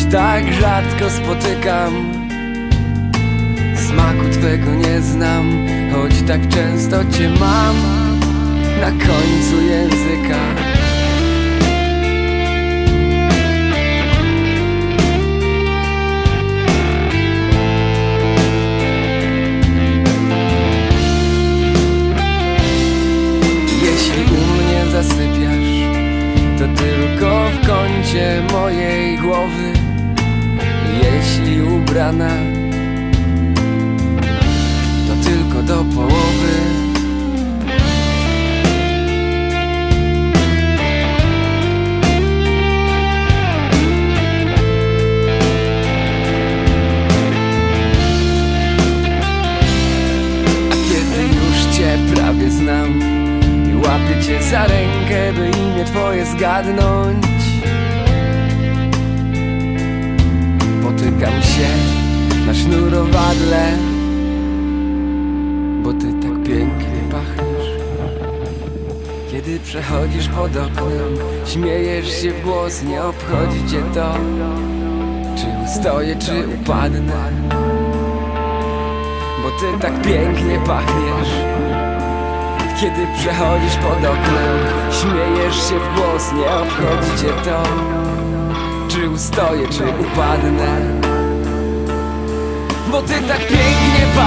tak rzadko spotykam. Smaku twego nie znam, choć tak często cię mam na końcu języka. Jeśli u mnie zasypiasz, to tylko w kącie mojej głowy. Jeśli ubrana, to tylko do połowy. A kiedy już cię prawie znam i łapię cię za rękę, by imię twoje zgadnąć, potykam się na sznurowadle, bo ty tak pięknie pachniesz. Kiedy przechodzisz pod oknem, śmiejesz się w głos, nie obchodzi cię to, czy ustoję, czy upadnę, bo ty tak pięknie pachniesz. Kiedy przechodzisz pod oknem, śmiejesz się w głos, nie obchodzi cię to, czy ustoję, czy upadnę, bo ty tak pięknie pachniesz.